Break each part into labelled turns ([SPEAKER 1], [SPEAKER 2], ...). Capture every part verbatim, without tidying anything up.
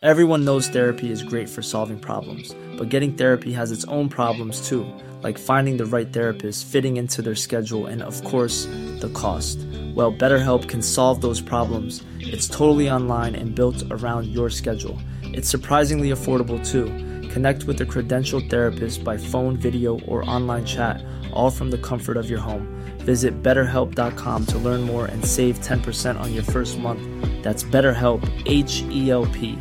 [SPEAKER 1] Everyone knows therapy is great for solving problems, but getting therapy has its own problems too, like finding the right therapist, fitting into their schedule, and of course, the cost. Well, BetterHelp can solve those problems. It's totally online and built around your schedule. It's surprisingly affordable too. Connect with a credentialed therapist by phone, video, or online chat, all from the comfort of your home. Visit better help dot com to learn more and save ten percent on your first month. That's BetterHelp, H E L P.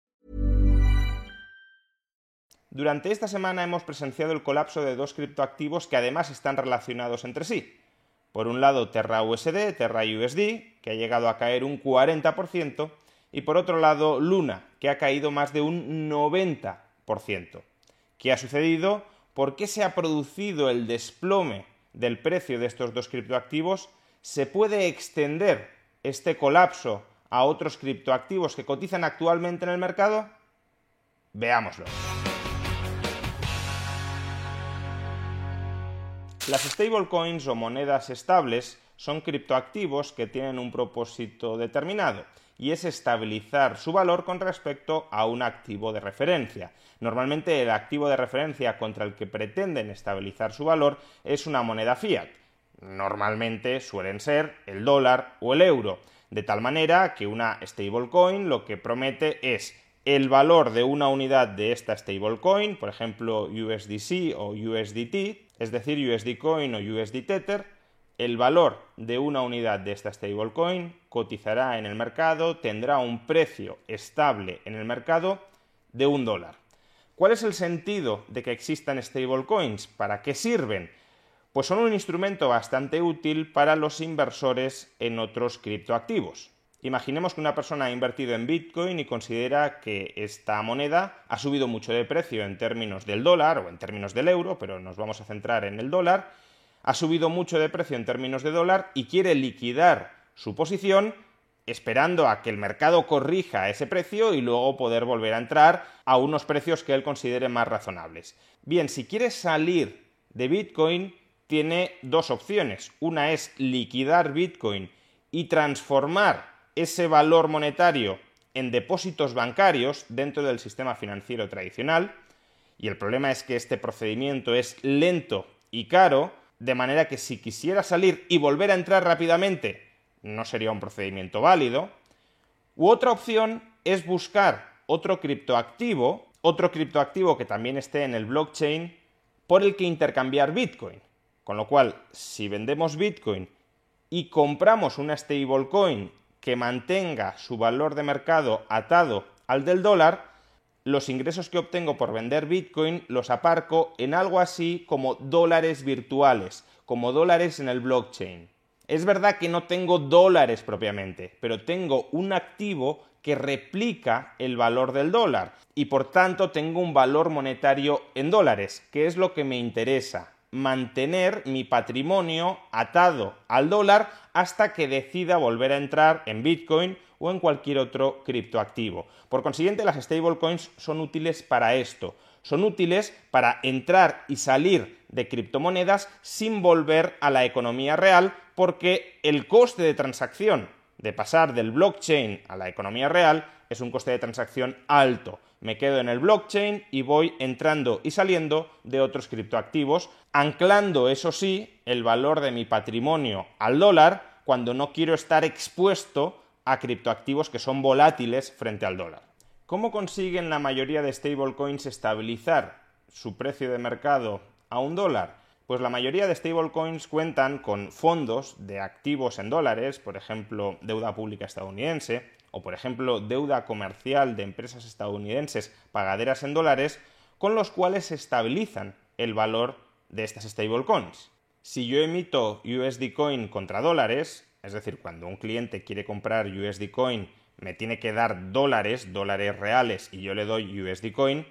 [SPEAKER 2] Durante esta semana hemos presenciado el colapso de dos criptoactivos que además están relacionados entre sí. Por un lado, Terra U S D, Terra U S D, que ha llegado a caer un cuarenta por ciento, y por otro lado, Luna, que ha caído más de un noventa por ciento. ¿Qué ha sucedido? ¿Por qué se ha producido el desplome del precio de estos dos criptoactivos? ¿Se puede extender este colapso a otros criptoactivos que cotizan actualmente en el mercado? Veámoslo. Las stablecoins o monedas estables son criptoactivos que tienen un propósito determinado, y es estabilizar su valor con respecto a un activo de referencia. Normalmente el activo de referencia contra el que pretenden estabilizar su valor es una moneda fiat. Normalmente suelen ser el dólar o el euro, de tal manera que una stablecoin lo que promete es el valor de una unidad de esta stablecoin, por ejemplo U S D C o U S D T, es decir, U S D Coin o U S D Tether, el valor de una unidad de esta stablecoin cotizará en el mercado, tendrá un precio estable en el mercado de un dólar. ¿Cuál es el sentido de que existan stablecoins? ¿Para qué sirven? Pues son un instrumento bastante útil para los inversores en otros criptoactivos. Imaginemos que una persona ha invertido en Bitcoin y considera que esta moneda ha subido mucho de precio en términos del dólar o en términos del euro, pero nos vamos a centrar en el dólar. Ha subido mucho de precio en términos de dólar y quiere liquidar su posición esperando a que el mercado corrija ese precio y luego poder volver a entrar a unos precios que él considere más razonables. Bien, si quiere salir de Bitcoin, tiene dos opciones. Una es liquidar Bitcoin y transformar ese valor monetario en depósitos bancarios dentro del sistema financiero tradicional, y el problema es que este procedimiento es lento y caro, de manera que si quisiera salir y volver a entrar rápidamente no sería un procedimiento válido. U otra opción es buscar otro criptoactivo, otro criptoactivo que también esté en el blockchain por el que intercambiar Bitcoin. Con lo cual, si vendemos Bitcoin y compramos una stablecoin que mantenga su valor de mercado atado al del dólar, los ingresos que obtengo por vender Bitcoin los aparco en algo así como dólares virtuales, como dólares en el blockchain. Es verdad que no tengo dólares propiamente, pero tengo un activo que replica el valor del dólar y por tanto tengo un valor monetario en dólares, que es lo que me interesa: mantener mi patrimonio atado al dólar hasta que decida volver a entrar en Bitcoin o en cualquier otro criptoactivo. Por consiguiente, las stablecoins son útiles para esto. Son útiles para entrar y salir de criptomonedas sin volver a la economía real, porque el coste de transacción de pasar del blockchain a la economía real es un coste de transacción alto. Me quedo en el blockchain y voy entrando y saliendo de otros criptoactivos, anclando, eso sí, el valor de mi patrimonio al dólar cuando no quiero estar expuesto a criptoactivos que son volátiles frente al dólar. ¿Cómo consiguen la mayoría de stablecoins estabilizar su precio de mercado a un dólar? Pues la mayoría de stablecoins cuentan con fondos de activos en dólares, por ejemplo, deuda pública estadounidense, o por ejemplo, deuda comercial de empresas estadounidenses pagaderas en dólares, con los cuales se estabilizan el valor de estas stablecoins. Si yo emito U S D Coin contra dólares, es decir, cuando un cliente quiere comprar U S D Coin, me tiene que dar dólares, dólares reales, y yo le doy U S D Coin,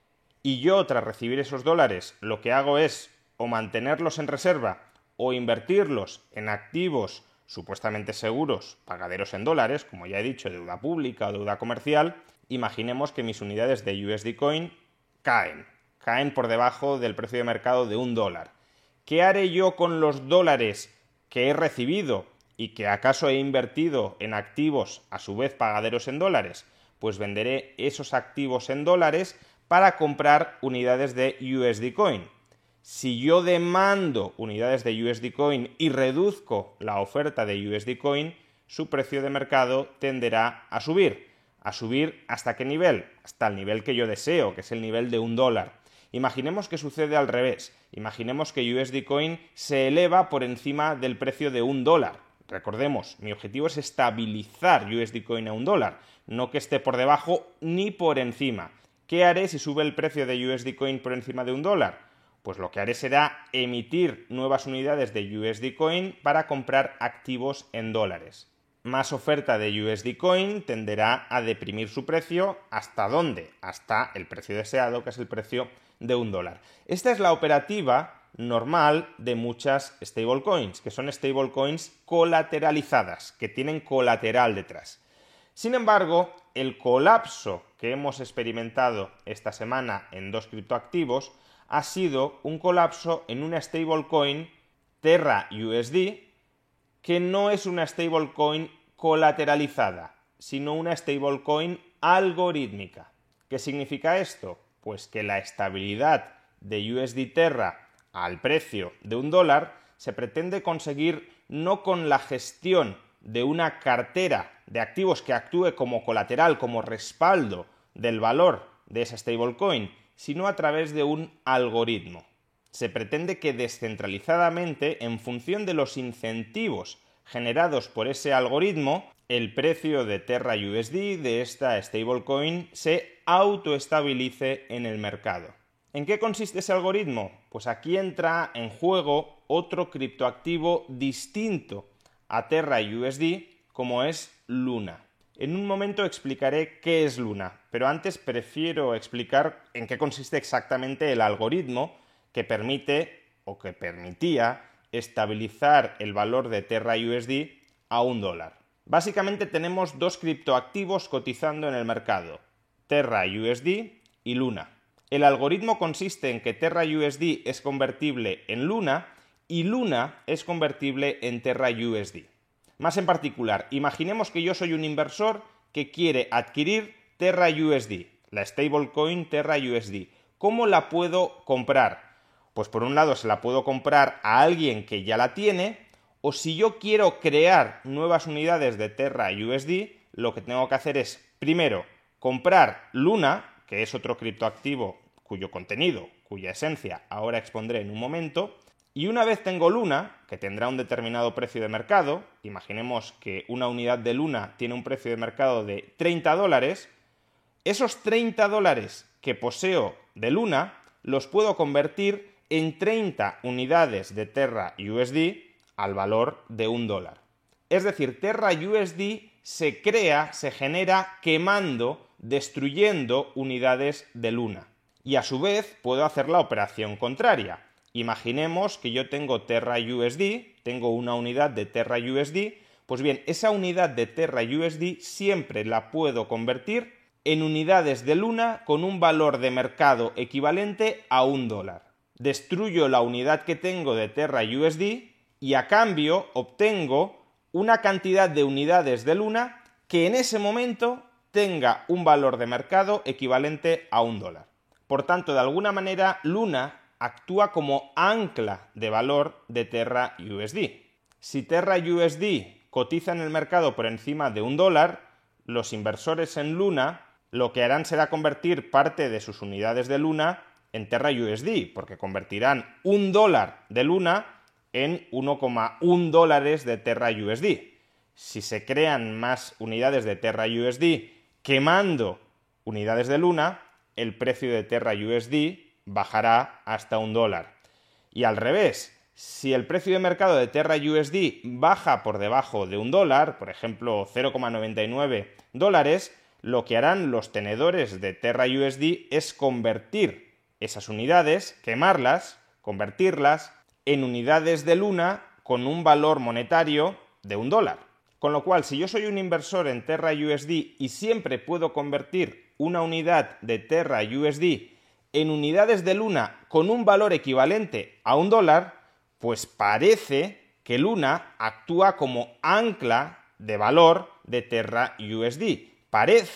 [SPEAKER 2] y yo, tras recibir esos dólares, lo que hago es o mantenerlos en reserva o invertirlos en activos supuestamente seguros, pagaderos en dólares, como ya he dicho, deuda pública o deuda comercial, imaginemos que mis unidades de U S D Coin caen, caen por debajo del precio de mercado de un dólar. ¿Qué haré yo con los dólares que he recibido y que acaso he invertido en activos a su vez pagaderos en dólares? pues venderé esos activos en dólares para comprar unidades de U S D Coin. Si yo demando unidades de U S D Coin y reduzco la oferta de U S D Coin, su precio de mercado tenderá a subir. ¿A subir hasta qué nivel? Hasta el nivel que yo deseo, que es el nivel de un dólar. Imaginemos que sucede al revés. Imaginemos que U S D Coin se eleva por encima del precio de un dólar. Recordemos, mi objetivo es estabilizar U S D Coin a un dólar, no que esté por debajo ni por encima. ¿Qué haré si sube el precio de U S D Coin por encima de un dólar? Pues lo que haré será emitir nuevas unidades de U S D Coin para comprar activos en dólares. Más oferta de U S D Coin tenderá a deprimir su precio. ¿Hasta dónde? Hasta el precio deseado, que es el precio de un dólar. Esta es la operativa normal de muchas stablecoins, que son stablecoins colateralizadas, que tienen colateral detrás. Sin embargo, el colapso que hemos experimentado esta semana en dos criptoactivos ha sido un colapso en una stablecoin Terra U S D, que no es una stablecoin colateralizada, sino una stablecoin algorítmica. ¿Qué significa esto? Pues que la estabilidad de U S D Terra al precio de un dólar se pretende conseguir no con la gestión de una cartera de activos que actúe como colateral, como respaldo del valor de esa stablecoin, sino a través de un algoritmo. Se pretende que descentralizadamente, en función de los incentivos generados por ese algoritmo, el precio de Terra U S D de esta stablecoin se autoestabilice en el mercado. ¿En qué consiste ese algoritmo? Pues aquí entra en juego otro criptoactivo distinto a Terra U S D, como es Luna. En un momento explicaré qué es Luna, pero antes prefiero explicar en qué consiste exactamente el algoritmo que permite o que permitía estabilizar el valor de Terra U S D a un dólar. Básicamente tenemos dos criptoactivos cotizando en el mercado, Terra U S D y Luna. El algoritmo consiste en que Terra U S D es convertible en Luna y Luna es convertible en Terra U S D. Más en particular, imaginemos que yo soy un inversor que quiere adquirir Terra U S D, la stablecoin Terra U S D. ¿Cómo la puedo comprar? Pues por un lado se la puedo comprar a alguien que ya la tiene, o si yo quiero crear nuevas unidades de Terra U S D, lo que tengo que hacer es, primero, comprar Luna, que es otro criptoactivo cuyo contenido, cuya esencia ahora expondré en un momento, y una vez tengo Luna, que tendrá un determinado precio de mercado, imaginemos que una unidad de Luna tiene un precio de mercado de treinta dólares, esos treinta dólares que poseo de Luna los puedo convertir en treinta unidades de Terra U S D al valor de un dólar. Es decir, Terra U S D se crea, se genera quemando, destruyendo unidades de Luna. Y a su vez puedo hacer la operación contraria. Imaginemos que yo tengo Terra U S D, tengo una unidad de Terra U S D, pues bien, esa unidad de Terra U S D siempre la puedo convertir en unidades de Luna con un valor de mercado equivalente a un dólar. Destruyo la unidad que tengo de Terra U S D y a cambio obtengo una cantidad de unidades de Luna que en ese momento tenga un valor de mercado equivalente a un dólar. Por tanto, de alguna manera, Luna actúa como ancla de valor de Terra U S D. Si Terra U S D cotiza en el mercado por encima de un dólar, los inversores en Luna lo que harán será convertir parte de sus unidades de Luna en Terra U S D, porque convertirán un dólar de Luna en uno coma uno dólares de Terra U S D. Si se crean más unidades de Terra U S D quemando unidades de Luna, el precio de Terra U S D bajará hasta un dólar. Y al revés, si el precio de mercado de Terra U S D baja por debajo de un dólar, por ejemplo cero coma noventa y nueve dólares, lo que harán los tenedores de Terra U S D es convertir esas unidades, quemarlas, convertirlas en unidades de Luna con un valor monetario de un dólar. Con lo cual, si yo soy un inversor en Terra U S D y siempre puedo convertir una unidad de Terra U S D en unidades de Luna con un valor equivalente a un dólar, pues parece que Luna actúa como ancla de valor de Terra U S D. Parece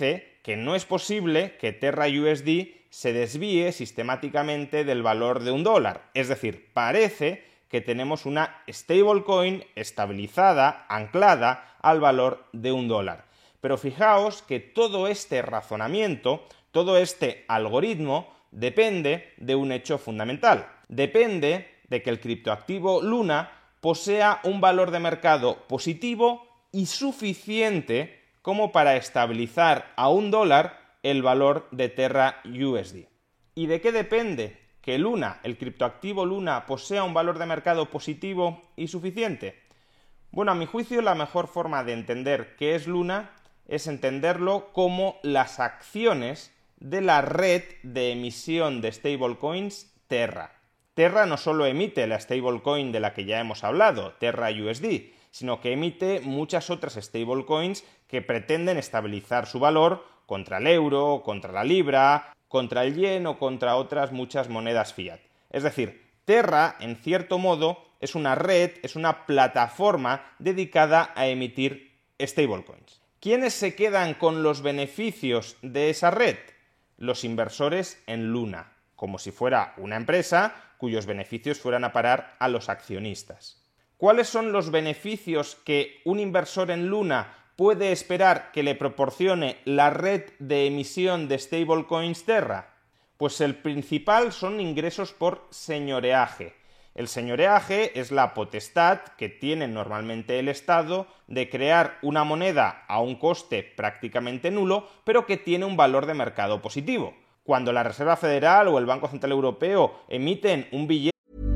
[SPEAKER 2] que no es posible que Terra U S D se desvíe sistemáticamente del valor de un dólar. Es decir, parece que tenemos una stablecoin estabilizada, anclada al valor de un dólar. Pero fijaos que todo este razonamiento, todo este algoritmo, depende de un hecho fundamental. Depende de que el criptoactivo Luna posea un valor de mercado positivo y suficiente como para estabilizar a un dólar el valor de Terra U S D. ¿Y de qué depende que Luna, el criptoactivo Luna, posea un valor de mercado positivo y suficiente? Bueno, a mi juicio, la mejor forma de entender qué es Luna es entenderlo como las acciones de la red de emisión de stablecoins Terra. Terra no solo emite la stablecoin de la que ya hemos hablado, Terra U S D, sino que emite muchas otras stablecoins que pretenden estabilizar su valor contra el euro, contra la libra, contra el yen o contra otras muchas monedas fiat. Es decir, Terra, en cierto modo, es una red, es una plataforma dedicada a emitir stablecoins. ¿Quiénes se quedan con los beneficios de esa red? Los inversores en Luna, como si fuera una empresa cuyos beneficios fueran a parar a los accionistas. ¿Cuáles son los beneficios que un inversor en Luna puede esperar que le proporcione la red de emisión de stablecoins Terra? Pues el principal son ingresos por señoreaje. El señoreaje es la potestad que tiene normalmente el Estado de crear una moneda a un coste prácticamente nulo, pero que tiene un valor de mercado positivo. Cuando la Reserva Federal o el Banco Central Europeo emiten un billete.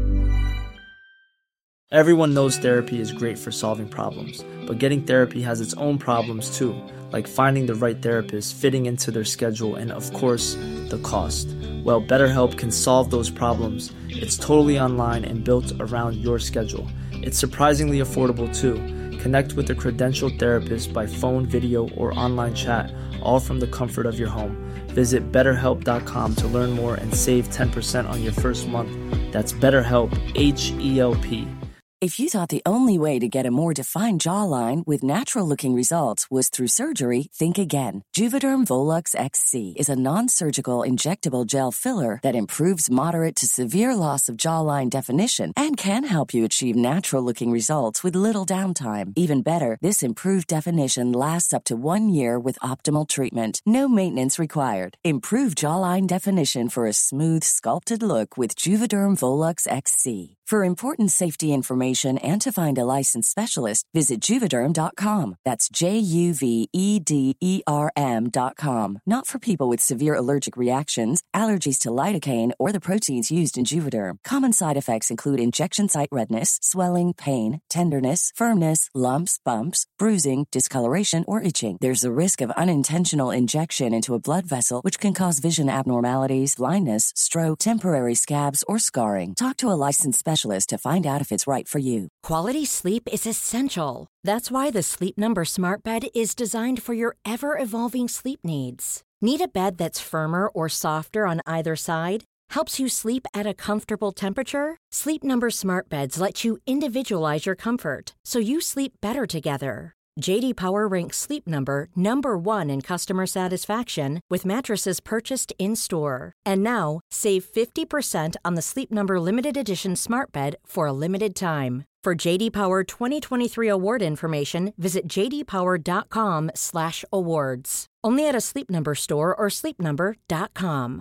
[SPEAKER 1] Everyone knows therapy is great for solving problems, but getting therapy has its own problems too, like finding the right therapist, fitting into their schedule, and of course, the cost. Well, BetterHelp can solve those problems. It's totally online and built around your schedule. It's surprisingly affordable too. Connect with a credentialed therapist by phone, video, or online chat, all from the comfort of your home. Visit better help dot com to learn more and save ten percent on your first month. That's BetterHelp, H E L P.
[SPEAKER 3] If you thought the only way to get a more defined jawline with natural-looking results was through surgery, think again. Juvederm Volux X C is a non-surgical injectable gel filler that improves moderate to severe loss of jawline definition and can help you achieve natural-looking results with little downtime. Even better, this improved definition lasts up to one year with optimal treatment. No maintenance required. Improve jawline definition for a smooth, sculpted look with Juvederm Volux X C. For important safety information and to find a licensed specialist, visit Juvederm dot com. That's J U V E D E R M dot com. Not for people with severe allergic reactions, allergies to lidocaine, or the proteins used in Juvederm. Common side effects include injection site redness, swelling, pain, tenderness, firmness, lumps, bumps, bruising, discoloration, or itching. There's a risk of unintentional injection into a blood vessel, which can cause vision abnormalities, blindness, stroke, temporary scabs, or scarring. Talk to a licensed specialist to find out if it's right for you.
[SPEAKER 4] Quality sleep is essential. That's why the Sleep Number Smart Bed is designed for your ever-evolving sleep needs. Need a bed that's firmer or softer on either side? Helps you sleep at a comfortable temperature? Sleep Number Smart Beds let you individualize your comfort, so you sleep better together. J D Power ranks Sleep Number number one in customer satisfaction with mattresses purchased in-store. And now, save fifty percent on the Sleep Number Limited Edition Smart Bed for a limited time. For J D Power twenty twenty-three award information, visit j d power dot com slash awards. Only at a Sleep Number store or sleep number dot com.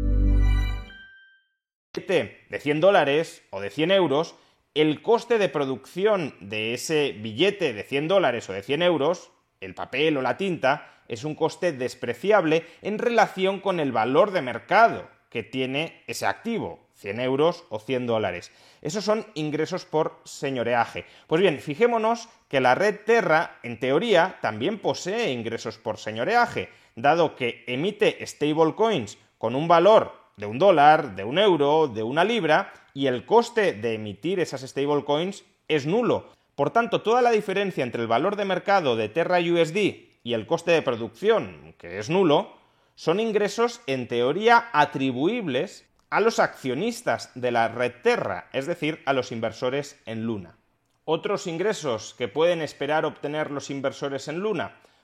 [SPEAKER 2] De cien dólares o de cien euros, el coste de producción de ese billete de cien dólares o de cien euros, el papel o la tinta, es un coste despreciable en relación con el valor de mercado que tiene ese activo, cien euros o cien dólares. Esos son ingresos por señoreaje. Pues bien, fijémonos que la red Terra, en teoría, también posee ingresos por señoreaje, dado que emite stablecoins con un valor de un dólar, de un euro, de una libra, y el coste de emitir esas stablecoins es nulo. Por tanto, toda la diferencia entre el valor de mercado de Terra U S D y el coste de producción, que es nulo, son ingresos en teoría atribuibles a los accionistas de la red Terra, es decir, a los inversores en Luna. Otros ingresos que pueden esperar obtener los inversores en Luna,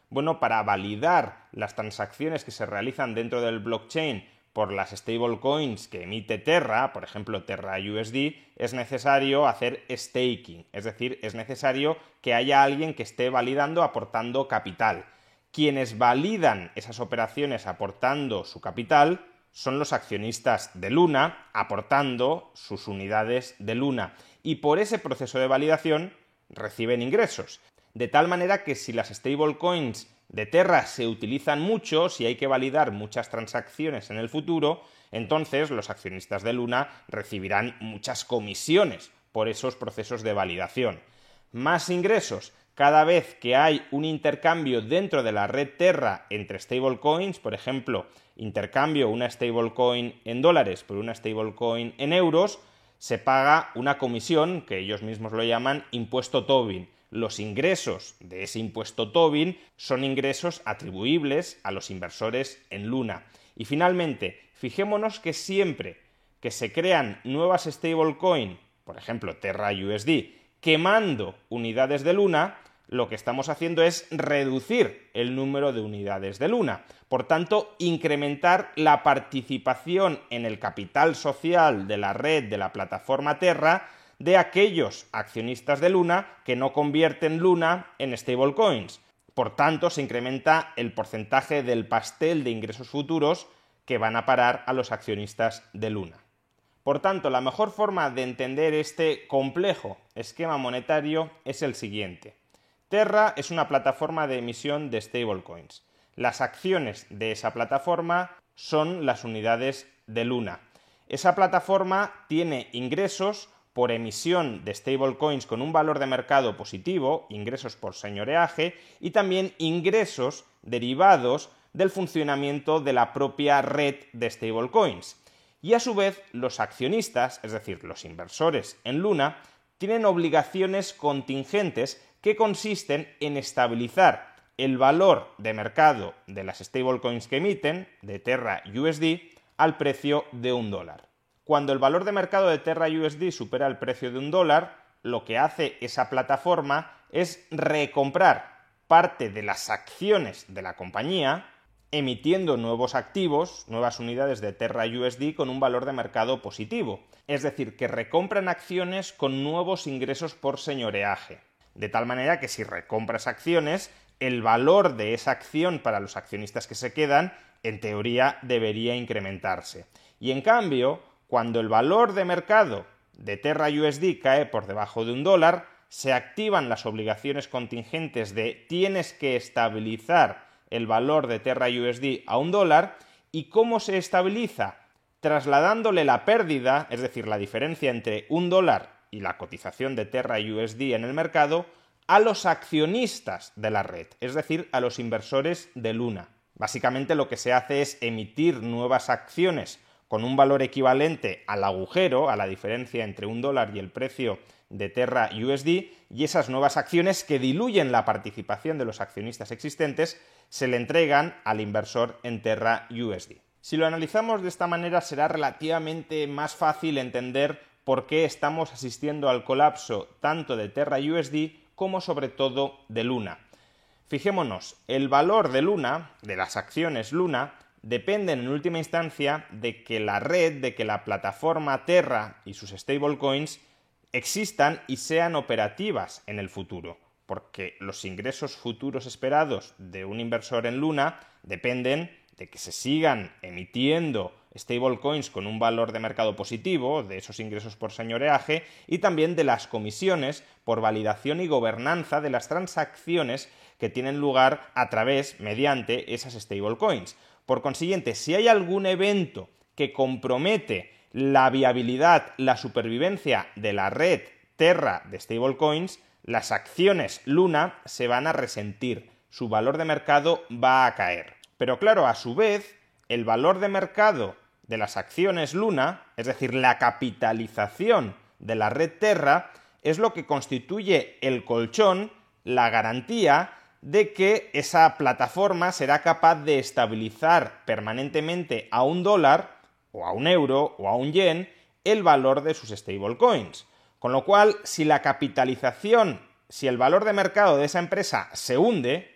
[SPEAKER 2] Bueno, para validar las transacciones que se realizan dentro del blockchain por las stablecoins que emite Terra, por ejemplo Terra U S D, es necesario hacer staking, es decir, es necesario que haya alguien que esté validando, aportando capital. Quienes validan esas operaciones aportando su capital son los accionistas de Luna, aportando sus unidades de Luna, y por ese proceso de validación reciben ingresos. De tal manera que si las stablecoins de Terra se utilizan mucho, si hay que validar muchas transacciones en el futuro, entonces los accionistas de Luna recibirán muchas comisiones por esos procesos de validación. Más ingresos. Cada vez que hay un intercambio dentro de la red Terra entre stablecoins, por ejemplo, intercambio una stablecoin en dólares por una stablecoin en euros, se paga una comisión que ellos mismos lo llaman impuesto Tobin. Los ingresos de ese impuesto Tobin son ingresos atribuibles a los inversores en Luna. Y finalmente, fijémonos que siempre que se crean nuevas stablecoin, por ejemplo Terra U S D, quemando unidades de Luna, lo que estamos haciendo es reducir el número de unidades de Luna. Por tanto, incrementar la participación en el capital social de la red de la plataforma Terra de aquellos accionistas de Luna que no convierten Luna en stablecoins. Por tanto, se incrementa el porcentaje del pastel de ingresos futuros que van a parar a los accionistas de Luna. Por tanto, la mejor forma de entender este complejo esquema monetario es el siguiente. Terra es una plataforma de emisión de stablecoins. Las acciones de esa plataforma son las unidades de Luna. Esa plataforma tiene ingresos por emisión de stablecoins con un valor de mercado positivo, ingresos por señoreaje, y también ingresos derivados del funcionamiento de la propia red de stablecoins. Y a su vez, los accionistas, es decir, los inversores en Luna, tienen obligaciones contingentes que consisten en estabilizar el valor de mercado de las stablecoins que emiten, de Terra U S D, al precio de un dólar. Cuando el valor de mercado de Terra U S D supera el precio de un dólar, lo que hace esa plataforma es recomprar parte de las acciones de la compañía, emitiendo nuevos activos, nuevas unidades de Terra U S D con un valor de mercado positivo. Es decir, que recompran acciones con nuevos ingresos por señoreaje. De tal manera que si recompras acciones, el valor de esa acción para los accionistas que se quedan, en teoría, debería incrementarse. Y en cambio, cuando el valor de mercado de Terra U S D cae por debajo de un dólar, se activan las obligaciones contingentes de tienes que estabilizar el valor de Terra U S D a un dólar. ¿Y cómo se estabiliza? Trasladándole la pérdida, es decir, la diferencia entre un dólar y la cotización de Terra U S D en el mercado, a los accionistas de la red, es decir, a los inversores de Luna. Básicamente lo que se hace es emitir nuevas acciones con un valor equivalente al agujero, a la diferencia entre un dólar y el precio de Terra U S D, y esas nuevas acciones que diluyen la participación de los accionistas existentes se le entregan al inversor en Terra U S D. Si lo analizamos de esta manera, será relativamente más fácil entender por qué estamos asistiendo al colapso tanto de Terra U S D como sobre todo de Luna. Fijémonos, el valor de Luna, de las acciones Luna, dependen en última instancia de que la red, de que la plataforma Terra y sus stablecoins existan y sean operativas en el futuro, porque los ingresos futuros esperados de un inversor en Luna dependen de que se sigan emitiendo stablecoins con un valor de mercado positivo, de esos ingresos por señoreaje, y también de las comisiones por validación y gobernanza de las transacciones que tienen lugar a través, mediante esas stablecoins. Por consiguiente, si hay algún evento que compromete la viabilidad, la supervivencia de la red Terra de stablecoins, las acciones Luna se van a resentir, su valor de mercado va a caer. Pero claro, a su vez, el valor de mercado de las acciones Luna, es decir, la capitalización de la red Terra, es lo que constituye el colchón, la garantía de que esa plataforma será capaz de estabilizar permanentemente a un dólar, o a un euro, o a un yen, el valor de sus stablecoins. Con lo cual, si la capitalización, si el valor de mercado de esa empresa se hunde,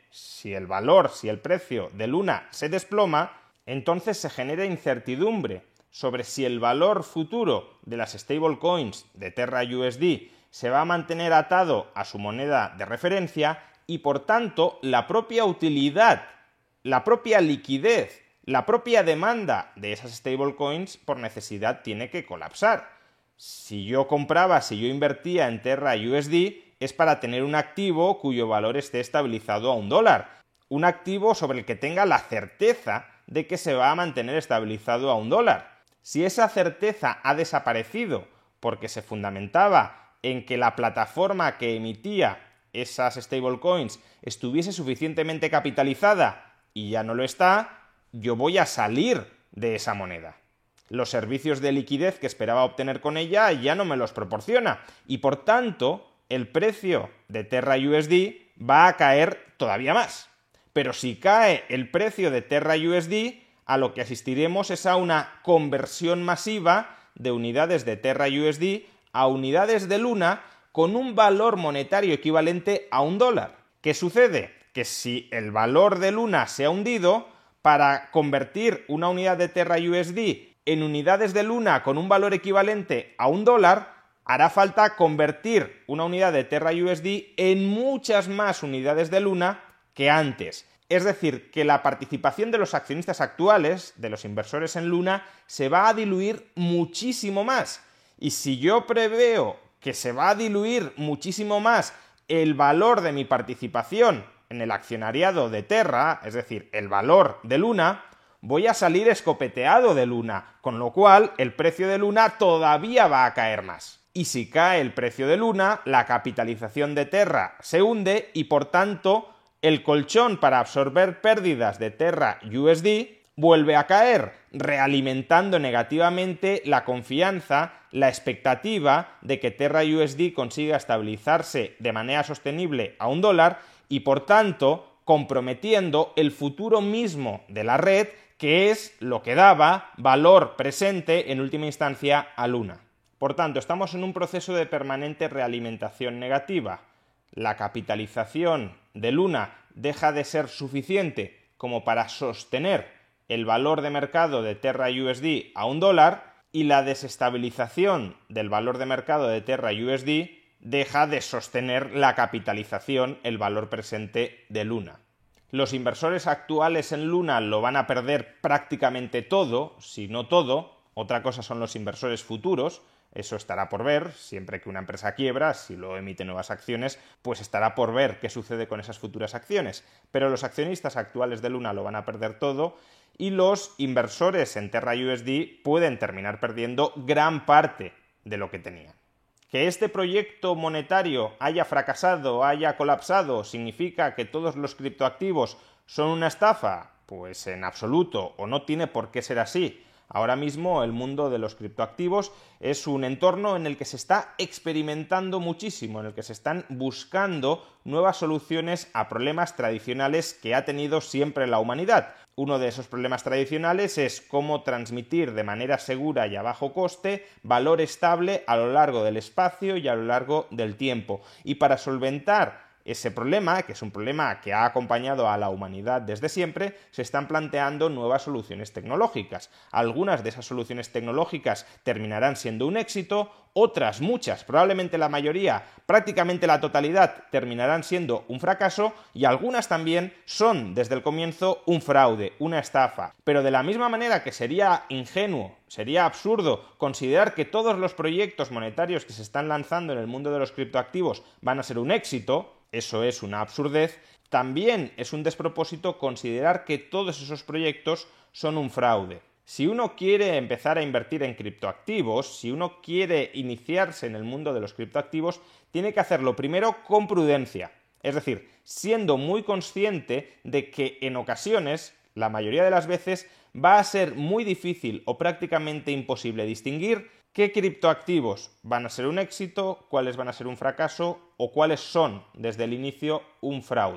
[SPEAKER 2] si el valor, si el precio de Luna se desploma, entonces se genera incertidumbre sobre si el valor futuro de las stablecoins de Terra U S D se va a mantener atado a su moneda de referencia y, por tanto, la propia utilidad, la propia liquidez, la propia demanda de esas stablecoins por necesidad tiene que colapsar. Si yo compraba, si yo invertía en Terra U S D, es para tener un activo cuyo valor esté estabilizado a un dólar. Un activo sobre el que tenga la certeza de que se va a mantener estabilizado a un dólar. Si esa certeza ha desaparecido porque se fundamentaba en que la plataforma que emitía esas stablecoins estuviese suficientemente capitalizada y ya no lo está, yo voy a salir de esa moneda. Los servicios de liquidez que esperaba obtener con ella ya no me los proporciona y, por tanto, el precio de Terra U S D va a caer todavía más. Pero si cae el precio de Terra U S D, a lo que asistiremos es a una conversión masiva de unidades de Terra U S D a unidades de Luna con un valor monetario equivalente a un dólar. ¿Qué sucede? Que si el valor de Luna se ha hundido, para convertir una unidad de Terra U S D en unidades de Luna con un valor equivalente a un dólar, hará falta convertir una unidad de Terra U S D en muchas más unidades de Luna que antes. Es decir, que la participación de los accionistas actuales, de los inversores en Luna, se va a diluir muchísimo más. Y si yo preveo que se va a diluir muchísimo más el valor de mi participación en el accionariado de Terra, es decir, el valor de Luna, voy a salir escopeteado de Luna, con lo cual el precio de Luna todavía va a caer más. Y si cae el precio de Luna, la capitalización de Terra se hunde y, por tanto, el colchón para absorber pérdidas de Terra U S D vuelve a caer, realimentando negativamente la confianza, la expectativa de que Terra U S D consiga estabilizarse de manera sostenible a un dólar y, por tanto, comprometiendo el futuro mismo de la red, que es lo que daba valor presente en última instancia a Luna. Por tanto, estamos en un proceso de permanente realimentación negativa. La capitalización de Luna deja de ser suficiente como para sostener el valor de mercado de Terra U S D a un dólar y la desestabilización del valor de mercado de Terra U S D deja de sostener la capitalización, el valor presente de Luna. Los inversores actuales en Luna lo van a perder prácticamente todo, si no todo. Otra cosa son los inversores futuros. Eso estará por ver, siempre que una empresa quiebra, si luego emite nuevas acciones, pues estará por ver qué sucede con esas futuras acciones. Pero los accionistas actuales de Luna lo van a perder todo y los inversores en Terra U S D pueden terminar perdiendo gran parte de lo que tenían. ¿Que este proyecto monetario haya fracasado, haya colapsado, significa que todos los criptoactivos son una estafa? Pues en absoluto, o no tiene por qué ser así. Ahora mismo el mundo de los criptoactivos es un entorno en el que se está experimentando muchísimo, en el que se están buscando nuevas soluciones a problemas tradicionales que ha tenido siempre la humanidad. Uno de esos problemas tradicionales es cómo transmitir de manera segura y a bajo coste valor estable a lo largo del espacio y a lo largo del tiempo. Y para solventar ese problema, que es un problema que ha acompañado a la humanidad desde siempre, se están planteando nuevas soluciones tecnológicas. Algunas de esas soluciones tecnológicas terminarán siendo un éxito, otras, muchas, probablemente la mayoría, prácticamente la totalidad, terminarán siendo un fracaso y algunas también son, desde el comienzo, un fraude, una estafa. Pero de la misma manera que sería ingenuo, sería absurdo considerar que todos los proyectos monetarios que se están lanzando en el mundo de los criptoactivos van a ser un éxito, eso es una absurdez, también es un despropósito considerar que todos esos proyectos son un fraude. Si uno quiere empezar a invertir en criptoactivos, si uno quiere iniciarse en el mundo de los criptoactivos, tiene que hacerlo primero con prudencia, es decir, siendo muy consciente de que en ocasiones, la mayoría de las veces, va a ser muy difícil o prácticamente imposible distinguir qué criptoactivos van a ser un éxito, cuáles van a ser un fracaso o cuáles son, desde el inicio, un fraude.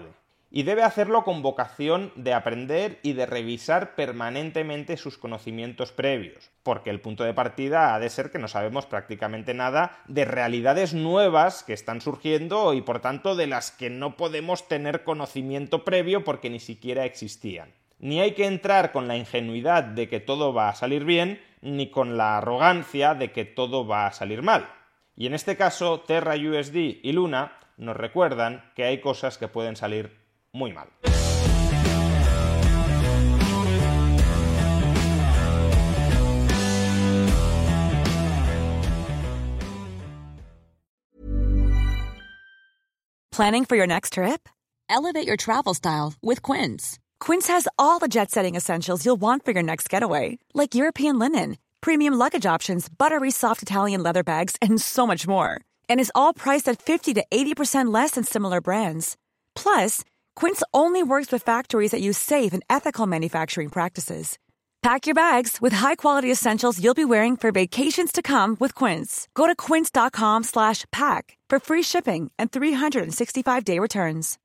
[SPEAKER 2] Y debe hacerlo con vocación de aprender y de revisar permanentemente sus conocimientos previos, porque el punto de partida ha de ser que no sabemos prácticamente nada de realidades nuevas que están surgiendo y por tanto de las que no podemos tener conocimiento previo porque ni siquiera existían. Ni hay que entrar con la ingenuidad de que todo va a salir bien, ni con la arrogancia de que todo va a salir mal. Y en este caso, Terra U S D y Luna nos recuerdan que hay cosas que pueden salir muy mal.
[SPEAKER 5] Planning for your next trip? Elevate your travel style with Quince. Quince has all the jet-setting essentials you'll want for your next getaway, like European linen, premium luggage options, buttery soft Italian leather bags, and so much more. And is all priced at fifty to eighty percent less than similar brands. Plus, Quince only works with factories that use safe and ethical manufacturing practices. Pack your bags with high-quality essentials you'll be wearing for vacations to come with Quince. Go to quince.com slash pack for free shipping and three sixty-five day returns.